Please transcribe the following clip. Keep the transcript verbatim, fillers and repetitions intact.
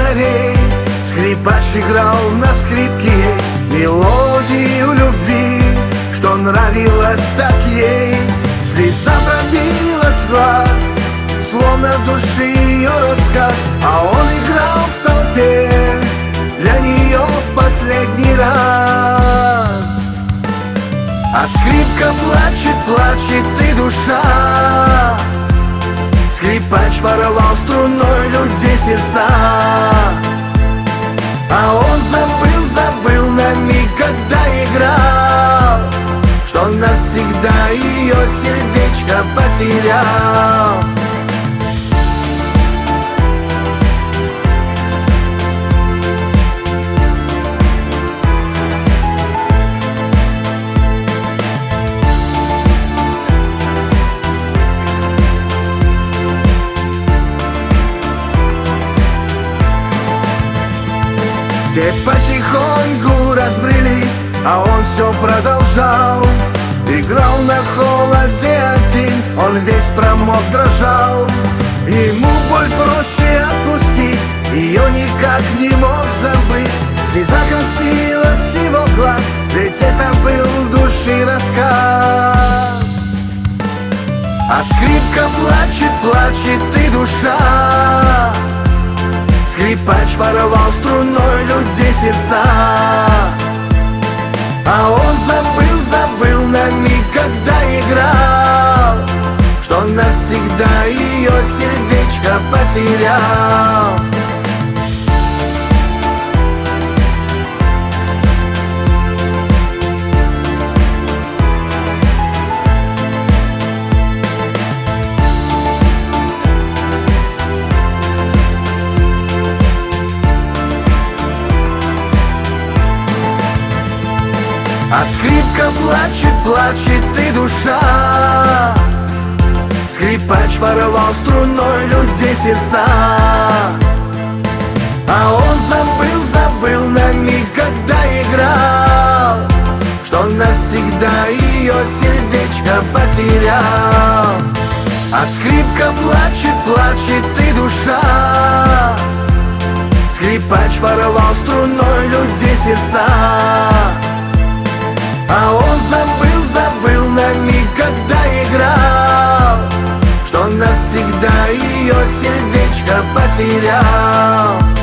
фонарей. Скрипач играл на скрипке мелодию любви, что нравилось так ей. Слеза пробилась в глаз, словно в душе ее рассказ, а он играл в толпе для нее в последний раз. А скрипка плачет, плачет и душа. Скрипач воровал струной людей сердца, а он забыл, забыл на миг, когда играл, что навсегда ее сердечко потерял. Все потихоньку разбрелись, а он все продолжал. Играл на холоде один, он весь промок, дрожал. Ему боль проще отпустить, ее никак не мог забыть. Слеза катилась с его глаз, ведь это был души рассказ. А скрипка плачет, плачет и душа. Скрипач воровал струной людей сердца, а он забыл, забыл на миг, когда играл, что навсегда ее сердечко потерял. А скрипка плачет, плачет и душа. Скрипач воровал струной людей сердца, а он забыл, забыл на миг, когда играл, что навсегда ее сердечко потерял. А скрипка плачет, плачет и душа. Скрипач воровал струной людей сердца, а он забыл, забыл на миг, когда играл, что навсегда ее сердечко потерял.